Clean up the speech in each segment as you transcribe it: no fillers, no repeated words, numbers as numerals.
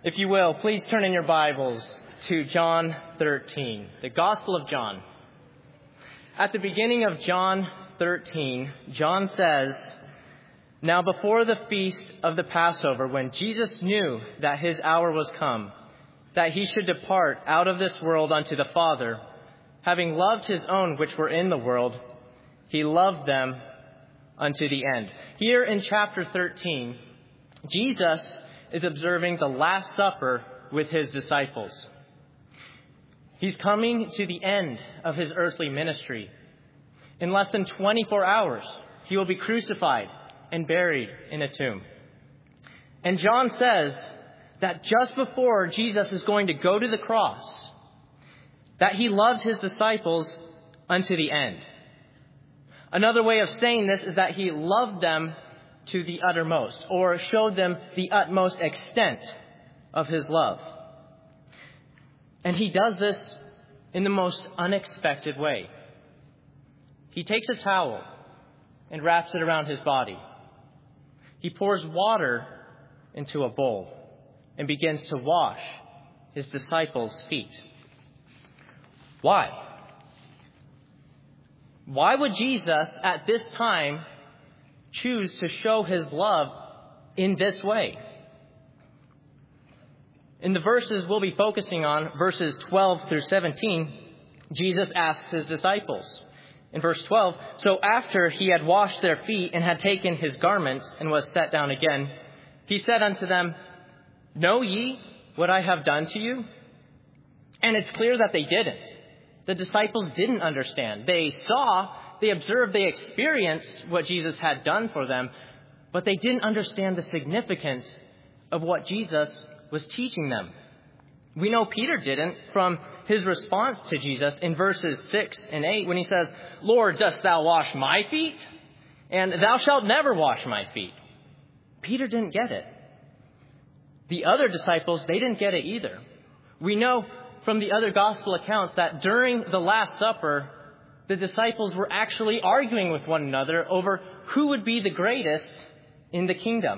If you will, please turn in your Bibles to John 13, the Gospel of John. At the beginning of John 13, John says, "Now before the feast of the Passover, when Jesus knew that his hour was come, that he should depart out of this world unto the Father, having loved his own which were in the world, he loved them unto the end." Here in chapter 13, Jesus is observing the Last Supper with his disciples. He's coming to the end of his earthly ministry. In less than 24 hours, he will be crucified and buried in a tomb. And John says that just before Jesus is going to go to the cross, that he loved his disciples unto the end. Another way of saying this is that he loved them to the uttermost, or showed them the utmost extent of his love. And he does this in the most unexpected way. He takes a towel and wraps it around his body. He pours water into a bowl and begins to wash his disciples' feet. Why? Why would Jesus at this time choose to show his love in this way? In the verses we'll be focusing on, verses 12 through 17, Jesus asks his disciples. In verse 12, "So after he had washed their feet and had taken his garments and was set down again, he said unto them, Know ye what I have done to you?" And it's clear that they didn't. The disciples didn't understand. They saw, they observed, they experienced what Jesus had done for them, but they didn't understand the significance of what Jesus was teaching them. We know Peter didn't from his response to Jesus in verses 6 and 8 when he says, "Lord, dost thou wash my feet? And thou shalt never wash my feet." Peter didn't get it. The other disciples, they didn't get it either. We know from the other gospel accounts that during the Last Supper, the disciples were actually arguing with one another over who would be the greatest in the kingdom.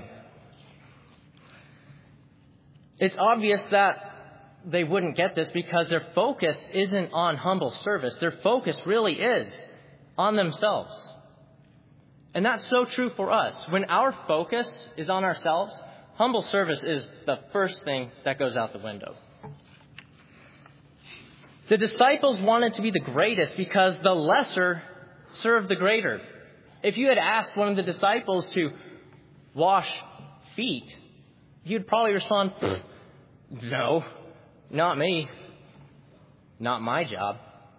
It's obvious that they wouldn't get this because their focus isn't on humble service. Their focus really is on themselves. And that's so true for us. When our focus is on ourselves, humble service is the first thing that goes out the window. The disciples wanted to be the greatest because the lesser served the greater. If you had asked one of the disciples to wash feet, you'd probably respond, "No, not me. Not my job."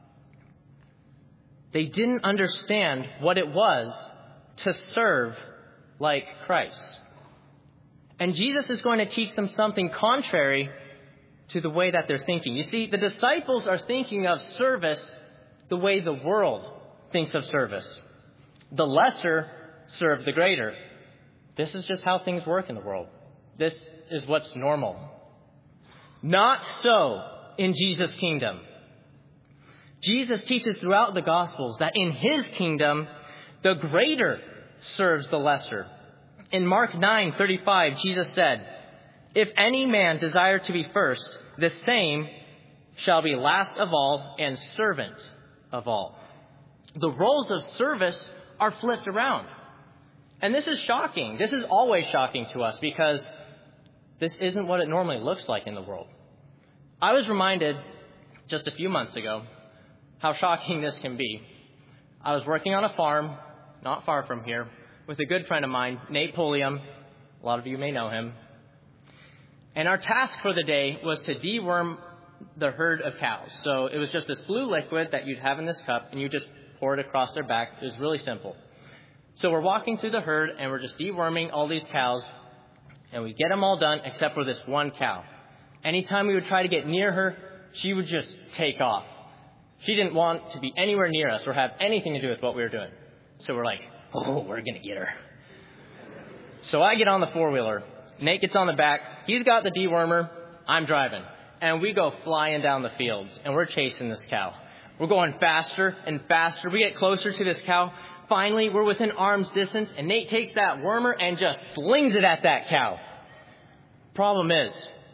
They didn't understand what it was to serve like Christ. And Jesus is going to teach them something contrary to the way that they're thinking. You see, the disciples are thinking of service the way the world thinks of service. The lesser serve the greater. This is just how things work in the world. This is what's normal. Not so in Jesus' kingdom. Jesus teaches throughout the Gospels that in his kingdom, the greater serves the lesser. In Mark 9:35, Jesus said, "If any man desire to be first, the same shall be last of all and servant of all." The roles of service are flipped around. And this is shocking. This is always shocking to us because this isn't what it normally looks like in the world. I was reminded just a few months ago how shocking this can be. I was working on a farm not far from here with a good friend of mine, Nate Pulliam. A lot of you may know him. And our task for the day was to deworm the herd of cows. So it was just this blue liquid that you'd have in this cup, and you just pour it across their back. It was really simple. So we're walking through the herd, and we're just deworming all these cows, and we get them all done except for this one cow. Anytime we would try to get near her, she would just take off. She didn't want to be anywhere near us or have anything to do with what we were doing. So we're like, "Oh, we're going to get her." So I get on the four-wheeler. Nate gets on the back. He's got the dewormer. I'm driving. And we go flying down the fields, and we're chasing this cow. We're going faster and faster. We get closer to this cow. Finally, we're within arm's distance, and Nate takes that wormer and just slings it at that cow. Problem is,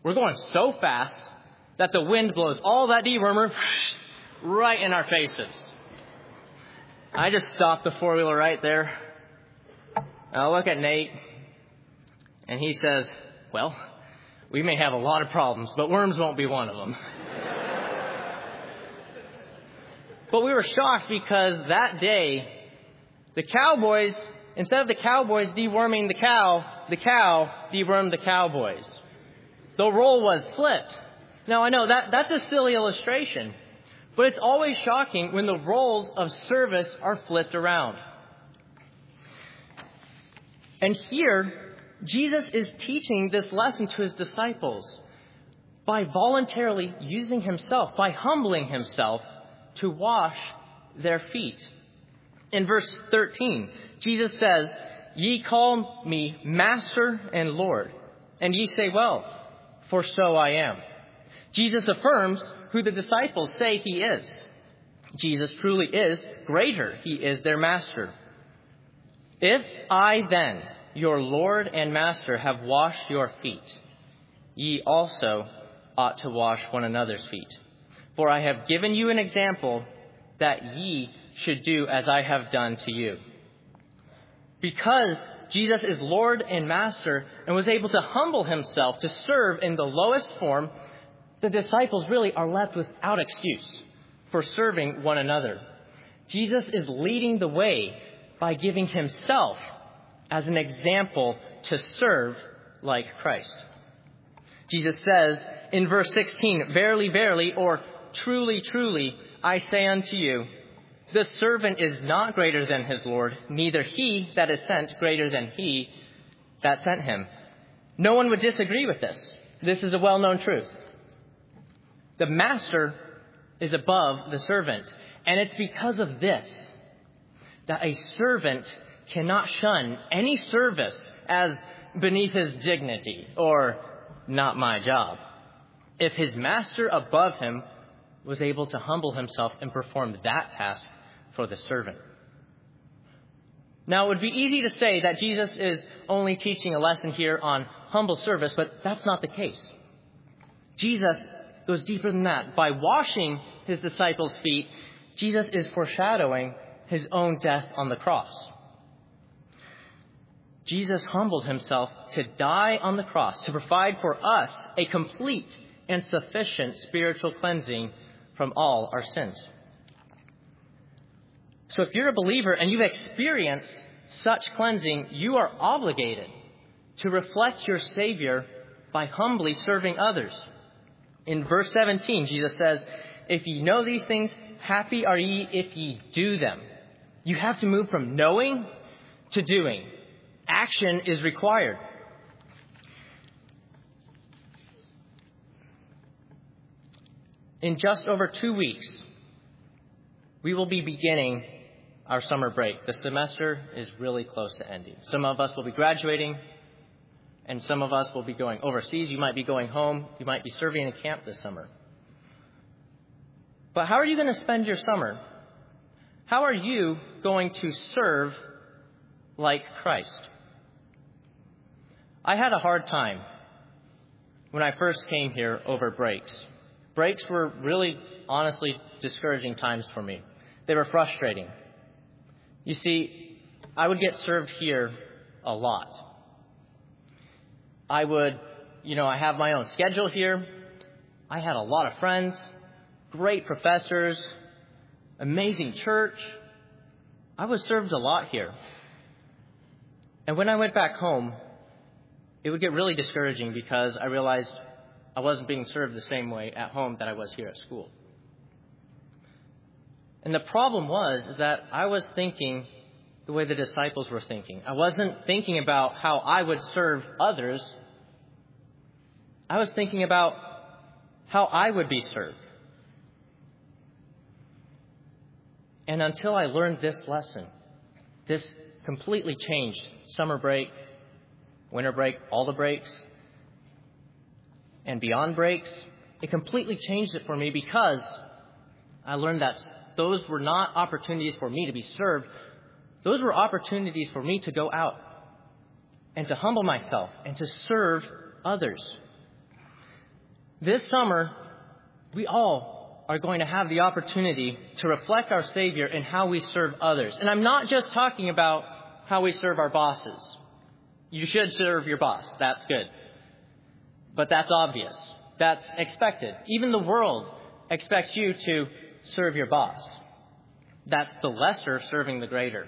We're going so fast that the wind blows all that dewormer right in our faces. I just stopped the four-wheeler right there. I look at Nate, and he says, well, we may have a lot of problems, but worms won't be one of them. But we were shocked because that day, the Cowboys, instead of the Cowboys deworming the cow dewormed the Cowboys. The role was flipped. Now, I know that's a silly illustration, but it's always shocking when the roles of service are flipped around. And here, Jesus is teaching this lesson to his disciples by voluntarily using himself, by humbling himself to wash their feet. In verse 13, Jesus says, "Ye call me Master and Lord, and ye say, well, for so I am." Jesus affirms who the disciples say he is. Jesus truly is greater. He is their master. "If I then, your Lord and Master, have washed your feet, ye also ought to wash one another's feet. For I have given you an example that ye should do as I have done to you." Because Jesus is Lord and Master and was able to humble himself to serve in the lowest form, the disciples really are left without excuse for serving one another. Jesus is leading the way by giving himself as an example to serve like Christ. Jesus says in verse 16, "Verily, verily," or "Truly, truly, I say unto you, the servant is not greater than his Lord, neither he that is sent greater than he that sent him." No one would disagree with this. This is a well-known truth. The master is above the servant. And it's because of this that a servant cannot shun any service as beneath his dignity or not my job, if his master above him was able to humble himself and perform that task for the servant. Now, it would be easy to say that Jesus is only teaching a lesson here on humble service, but that's not the case. Jesus goes deeper than that. By washing his disciples' feet, Jesus is foreshadowing his own death on the cross. Jesus humbled himself to die on the cross to provide for us a complete and sufficient spiritual cleansing from all our sins. So if you're a believer and you've experienced such cleansing, you are obligated to reflect your Savior by humbly serving others. In verse 17, Jesus says, "If ye know these things, happy are ye if ye do them." You have to move from knowing to doing. Action is required. In just over 2 weeks, we will be beginning our summer break. The semester is really close to ending. Some of us will be graduating, and some of us will be going overseas. You might be going home. You might be serving in camp this summer. But how are you going to spend your summer? How are you going to serve like Christ? I had a hard time when I first came here over breaks. Breaks were really, honestly, discouraging times for me. They were frustrating. You see, I would get served here a lot. I have my own schedule here. I had a lot of friends, great professors, amazing church. I was served a lot here. And when I went back home, it would get really discouraging because I realized I wasn't being served the same way at home that I was here at school. And the problem is that I was thinking the way the disciples were thinking. I wasn't thinking about how I would serve others. I was thinking about how I would be served. And until I learned this lesson, this completely changed summer break, winter break, all the breaks, and beyond breaks. It completely changed it for me because I learned that those were not opportunities for me to be served. Those were opportunities for me to go out and to humble myself and to serve others. This summer, we all are going to have the opportunity to reflect our Savior in how we serve others. And I'm not just talking about how we serve our bosses. You should serve your boss. That's good. But that's obvious. That's expected. Even the world expects you to serve your boss. That's the lesser serving the greater.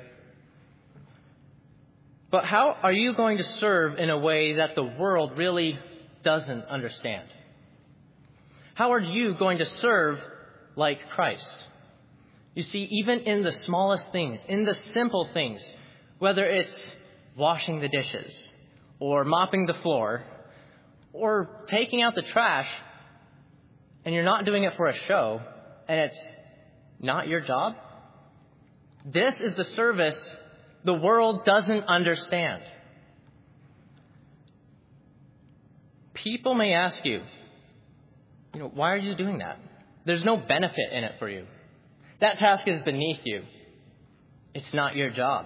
But how are you going to serve in a way that the world really doesn't understand? How are you going to serve like Christ? You see, even in the smallest things, in the simple things, whether it's washing the dishes or mopping the floor or taking out the trash, and you're not doing it for a show, and it's not your job, this is the service the world doesn't understand. People may ask you, why are you doing that? There's no benefit in it for you. That task is beneath you. It's not your job.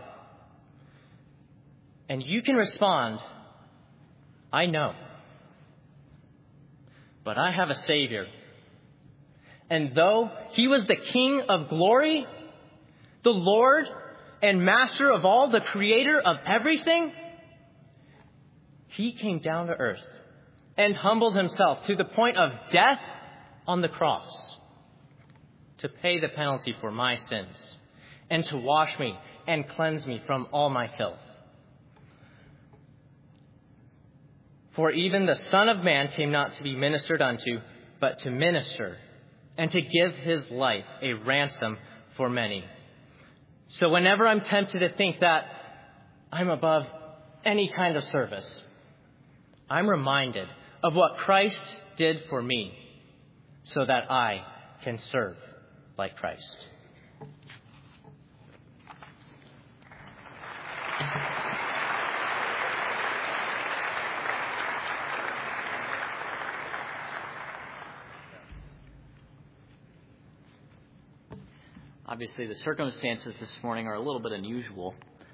And you can respond, I know. But I have a Savior. And though He was the King of glory, the Lord and Master of all, the Creator of everything, He came down to earth and humbled Himself to the point of death on the cross to pay the penalty for my sins and to wash me and cleanse me from all my filth. For even the Son of Man came not to be ministered unto, but to minister and to give His life a ransom for many. So whenever I'm tempted to think that I'm above any kind of service, I'm reminded of what Christ did for me so that I can serve like Christ. Obviously, the circumstances this morning are a little bit unusual.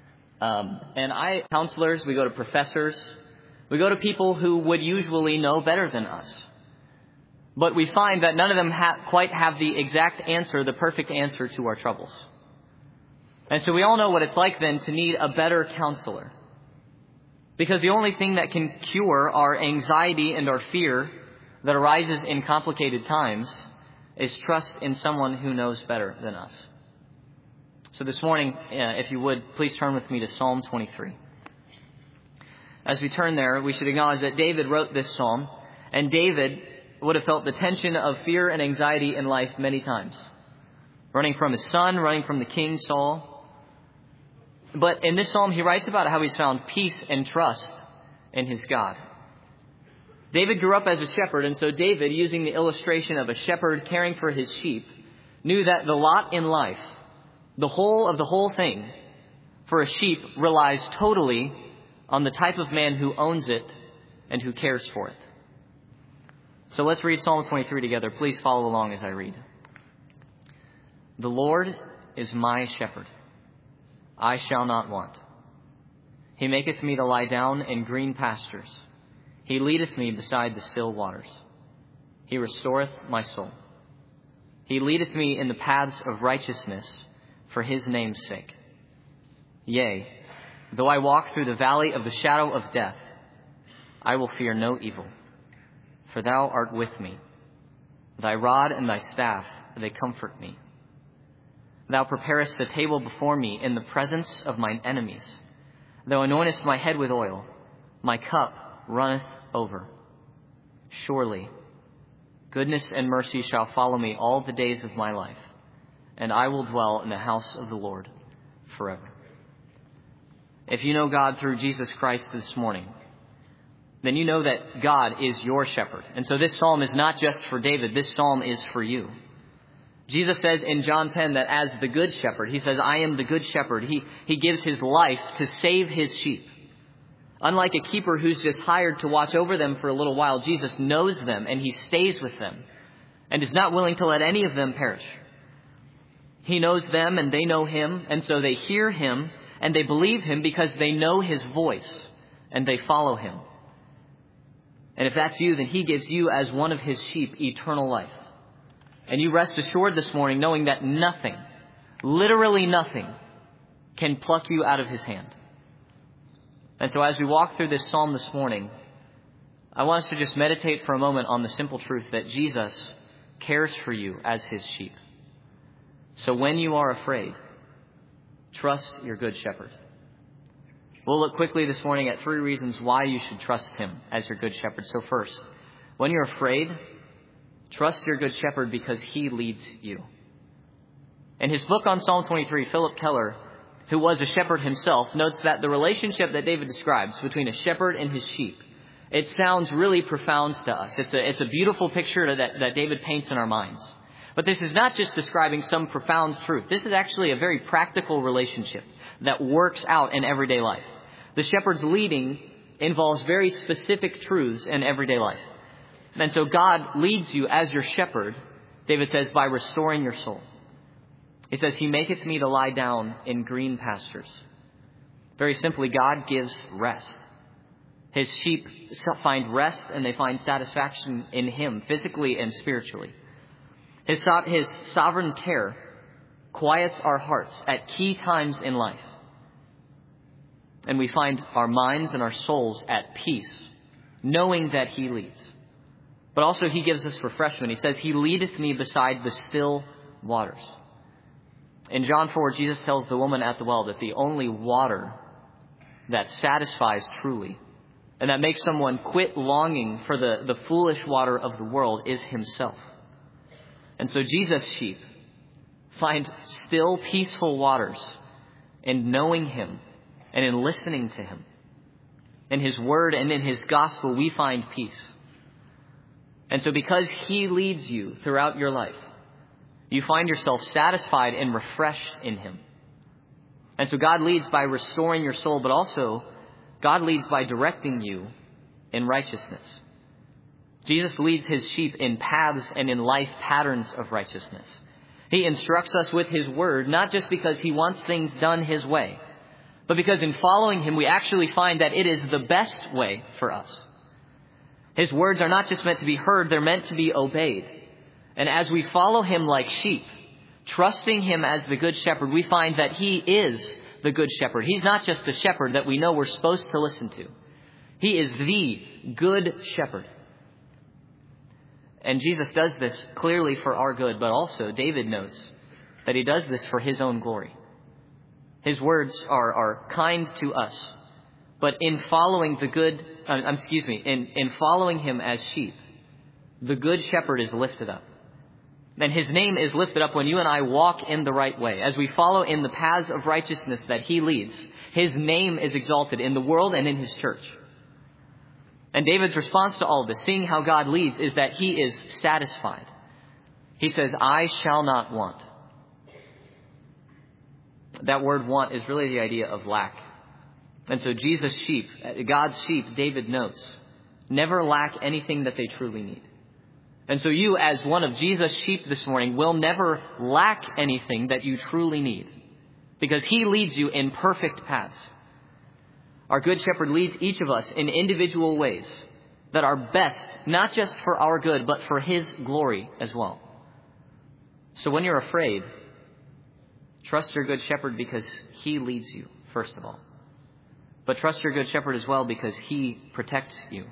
Counselors, we go to professors, we go to people who would usually know better than us. But we find that none of them quite have the exact answer, the perfect answer to our troubles. And so we all know what it's like then to need a better counselor. Because the only thing that can cure our anxiety and our fear that arises in complicated times is trust in someone who knows better than us. So this morning, if you would, please turn with me to Psalm 23. As we turn there, we should acknowledge that David wrote this psalm, and David would have felt the tension of fear and anxiety in life many times. Running from his son, running from the king Saul. But in this psalm, he writes about how he's found peace and trust in his God. David grew up as a shepherd, and so David, using the illustration of a shepherd caring for his sheep, knew that the lot in life, the whole of the whole thing, for a sheep relies totally on the type of man who owns it and who cares for it. So let's read Psalm 23 together. Please follow along as I read. The Lord is my shepherd. I shall not want. He maketh me to lie down in green pastures. He leadeth me beside the still waters. He restoreth my soul. He leadeth me in the paths of righteousness for His name's sake. Yea, though I walk through the valley of the shadow of death, I will fear no evil, for Thou art with me. Thy rod and Thy staff, they comfort me. Thou preparest a table before me in the presence of mine enemies. Thou anointest my head with oil. My cup runneth over. Surely, goodness and mercy shall follow me all the days of my life, and I will dwell in the house of the Lord forever. If you know God through Jesus Christ this morning, then you know that God is your shepherd. And so this psalm is not just for David. This psalm is for you. Jesus says in John 10 that as the good shepherd, He says, I am the good shepherd. He gives His life to save His sheep. Unlike a keeper who's just hired to watch over them for a little while, Jesus knows them and He stays with them and is not willing to let any of them perish. He knows them and they know Him, and so they hear Him and they believe Him because they know His voice and they follow Him. And if that's you, then he gives you as one of his sheep eternal life. And you rest assured this morning knowing that nothing, literally nothing, can pluck you out of his hand. And so as we walk through this psalm this morning, I want us to just meditate for a moment on the simple truth that Jesus cares for you as his sheep. So when you are afraid, trust your good shepherd. We'll look quickly this morning at 3 reasons why you should trust him as your good shepherd. So first, when you're afraid, trust your good shepherd because he leads you. In his book on Psalm 23, Philip Keller, who was a shepherd himself, notes that the relationship that David describes between a shepherd and his sheep, it sounds really profound to us. It's a beautiful picture that David paints in our minds. But this is not just describing some profound truth. This is actually a very practical relationship that works out in everyday life. The shepherd's leading involves very specific truths in everyday life. And so God leads you as your shepherd, David says, by restoring your soul. He says, he maketh me to lie down in green pastures. Very simply, God gives rest. His sheep find rest and they find satisfaction in him, physically and spiritually. His sovereign care quiets our hearts at key times in life. And we find our minds and our souls at peace, knowing that he leads. But also he gives us refreshment. He says, he leadeth me beside the still waters. In John 4, Jesus tells the woman at the well that the only water that satisfies truly and that makes someone quit longing for the foolish water of the world is himself. And so Jesus' sheep find still peaceful waters in knowing him and in listening to him. In his word and in his gospel, we find peace. And so because he leads you throughout your life, you find yourself satisfied and refreshed in him. And so God leads by restoring your soul, but also God leads by directing you in righteousness. Jesus leads his sheep in paths and in life patterns of righteousness. He instructs us with his word, not just because he wants things done his way, but because in following him, we actually find that it is the best way for us. His words are not just meant to be heard, they're meant to be obeyed. And as we follow him like sheep, trusting him as the good shepherd, we find that he is the good shepherd. He's not just the shepherd that we know we're supposed to listen to. He is the good shepherd. And Jesus does this clearly for our good, but also David notes that he does this for his own glory. His words are kind to us, but in following in following him as sheep, the good shepherd is lifted up. And his name is lifted up when you and I walk in the right way. As we follow in the paths of righteousness that he leads, his name is exalted in the world and in his church. And David's response to all of this, seeing how God leads, is that he is satisfied. He says, I shall not want. That word want is really the idea of lack. And so Jesus' sheep, God's sheep, David notes, never lack anything that they truly need. And so you, as one of Jesus' sheep this morning, will never lack anything that you truly need, because he leads you in perfect paths. Our good shepherd leads each of us in individual ways that are best, not just for our good, but for his glory as well. So when you're afraid, trust your good shepherd because he leads you, first of all. But trust your good shepherd as well because he protects you.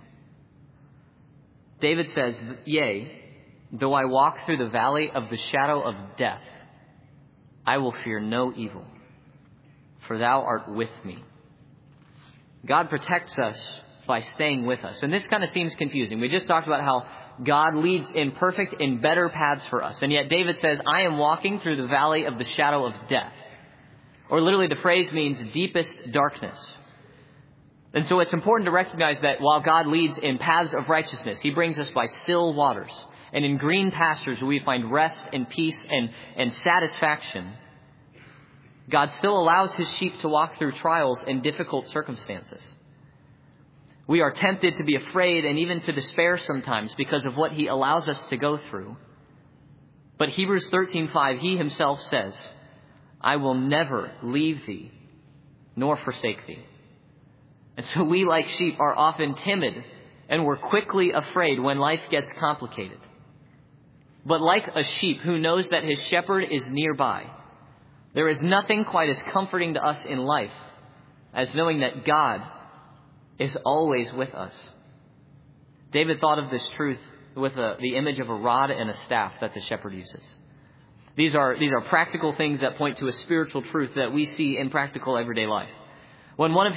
David says, yea, though I walk through the valley of the shadow of death, I will fear no evil, for thou art with me. God protects us by staying with us. And this kind of seems confusing. We just talked about how God leads in perfect and better paths for us. And yet David says, I am walking through the valley of the shadow of death. Or literally the phrase means deepest darkness. And so it's important to recognize that while God leads in paths of righteousness, he brings us by still waters and in green pastures where we find rest and peace and satisfaction. God still allows his sheep to walk through trials and difficult circumstances. We are tempted to be afraid and even to despair sometimes because of what he allows us to go through. But Hebrews 13:5, he himself says, I will never leave thee nor forsake thee. And so we, like sheep, are often timid and we're quickly afraid when life gets complicated. But like a sheep who knows that his shepherd is nearby, there is nothing quite as comforting to us in life as knowing that God is always with us. David thought of this truth with the image of a rod and a staff that the shepherd uses. These are practical things that point to a spiritual truth that we see in practical everyday life. When one of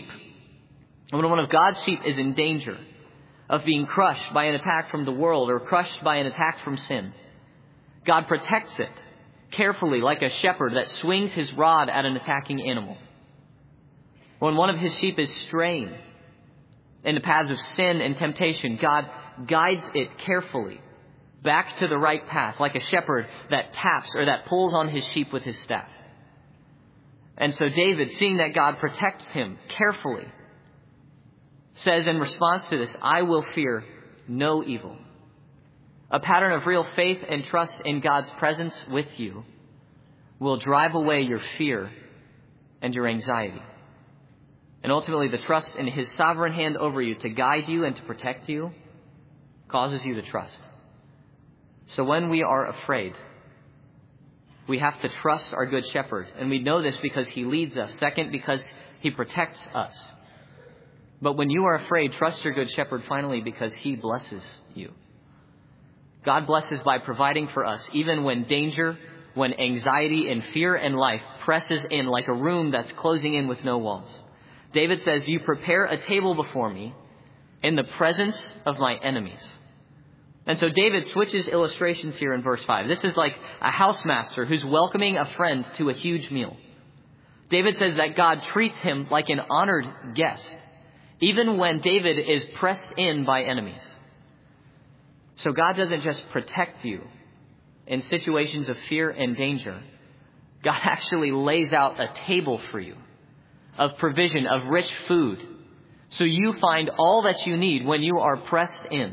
God's sheep is in danger of being crushed by an attack from the world or crushed by an attack from sin, God protects it carefully like a shepherd that swings his rod at an attacking animal. When one of his sheep is straying in the paths of sin and temptation, God guides it carefully back to the right path, like a shepherd that taps or that pulls on his sheep with his staff. And so David, seeing that God protects him carefully, says in response to this, I will fear no evil. A pattern of real faith and trust in God's presence with you will drive away your fear and your anxiety. And ultimately, the trust in his sovereign hand over you to guide you and to protect you causes you to trust. So when we are afraid, we have to trust our good shepherd. And we know this because he leads us. Second, because he protects us. But when you are afraid, trust your good shepherd finally because he blesses you. God blesses by providing for us even when danger, when anxiety and fear and life presses in like a room that's closing in with no walls. David says, you prepare a table before me in the presence of my enemies. And so David switches illustrations here in verse 5. This is like a housemaster who's welcoming a friend to a huge meal. David says that God treats him like an honored guest, even when David is pressed in by enemies. So God doesn't just protect you in situations of fear and danger. God actually lays out a table for you of provision, of rich food, so you find all that you need when you are pressed in.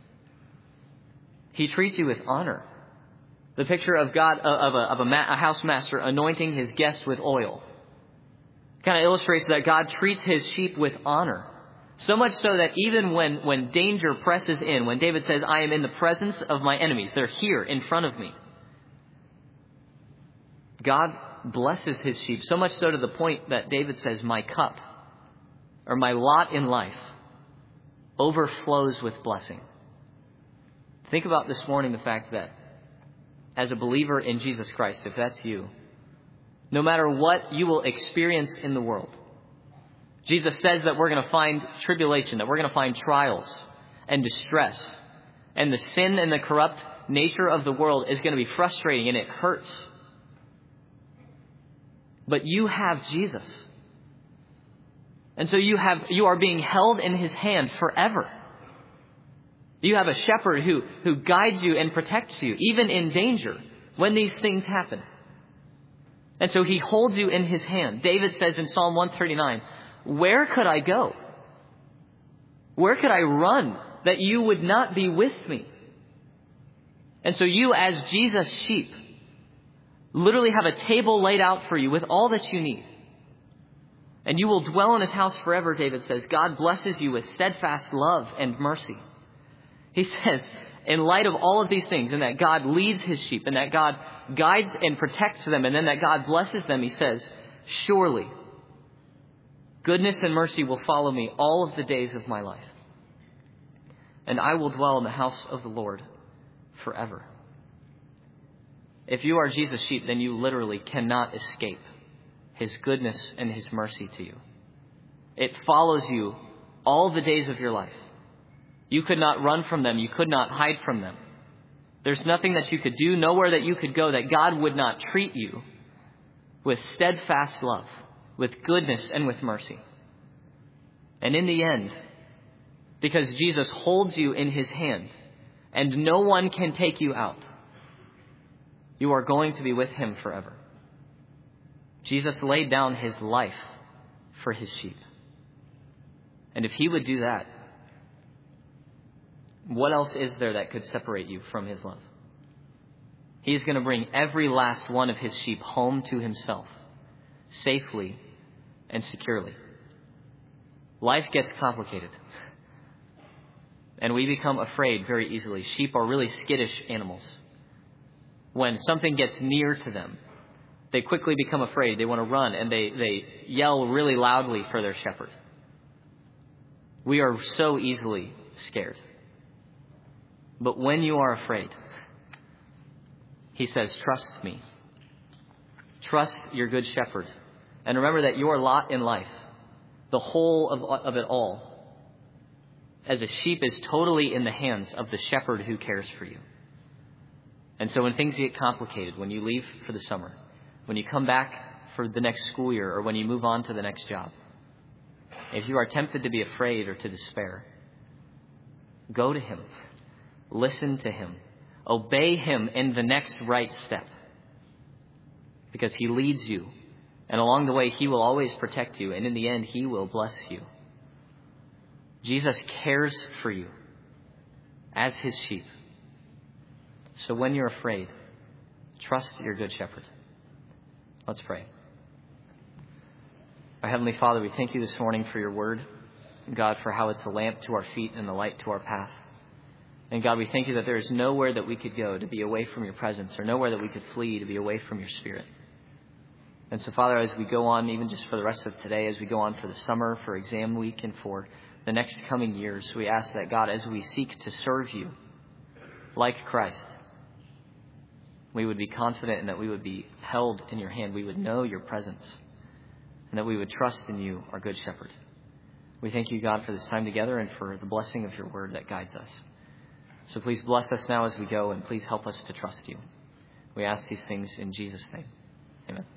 He treats you with honor. The picture of God, a housemaster anointing his guests with oil, kind of illustrates that God treats his sheep with honor. So much so that even when danger presses in, when David says, I am in the presence of my enemies, they're here in front of me, God blesses his sheep, so much so to the point that David says, my cup, or my lot in life, overflows with blessing. Think about this morning the fact that as a believer in Jesus Christ, if that's you, no matter what you will experience in the world, Jesus says that we're going to find tribulation, that we're going to find trials and distress. And the sin and the corrupt nature of the world is going to be frustrating and it hurts. But you have Jesus. And so you are being held in his hand forever. You have a shepherd who guides you and protects you, even in danger, when these things happen. And so he holds you in his hand. David says in Psalm 139, where could I go? Where could I run that you would not be with me? And so you, as Jesus' sheep, literally have a table laid out for you with all that you need. And you will dwell in his house forever, David says. God blesses you with steadfast love and mercy. He says, in light of all of these things, and that God leads his sheep, and that God guides and protects them, and then that God blesses them, he says, surely goodness and mercy will follow me all of the days of my life, and I will dwell in the house of the Lord forever. If you are Jesus' sheep, then you literally cannot escape his goodness and his mercy to you. It follows you all the days of your life. You could not run from them. You could not hide from them. There's nothing that you could do, nowhere that you could go that God would not treat you with steadfast love, with goodness and with mercy. And in the end, because Jesus holds you in his hand and no one can take you out, you are going to be with him forever. Jesus laid down his life for his sheep. And if he would do that, what else is there that could separate you from his love? He is going to bring every last one of his sheep home to himself, safely and securely. Life gets complicated. And we become afraid very easily. Sheep are really skittish animals. When something gets near to them, they quickly become afraid. They want to run, and they yell really loudly for their shepherd. We are so easily scared. But when you are afraid, he says, trust me. Trust your good shepherd. And remember that your lot in life, the whole of it all, as a sheep, is totally in the hands of the shepherd who cares for you. And so when things get complicated, when you leave for the summer, when you come back for the next school year, or when you move on to the next job, if you are tempted to be afraid or to despair, go to him. Listen to him. Obey him in the next right step. Because he leads you. And along the way, he will always protect you. And in the end, he will bless you. Jesus cares for you as his sheep. So when you're afraid, trust your good shepherd. Let's pray. Our Heavenly Father, we thank you this morning for your word. God, for how it's a lamp to our feet and a light to our path. And God, we thank you that there is nowhere that we could go to be away from your presence, or nowhere that we could flee to be away from your Spirit. And so, Father, as we go on, even just for the rest of today, as we go on for the summer, for exam week, and for the next coming years, we ask that, God, as we seek to serve you like Christ, we would be confident and that we would be held in your hand. We would know your presence, and that we would trust in you, our good shepherd. We thank you, God, for this time together and for the blessing of your word that guides us. So please bless us now as we go, and please help us to trust you. We ask these things in Jesus' name. Amen.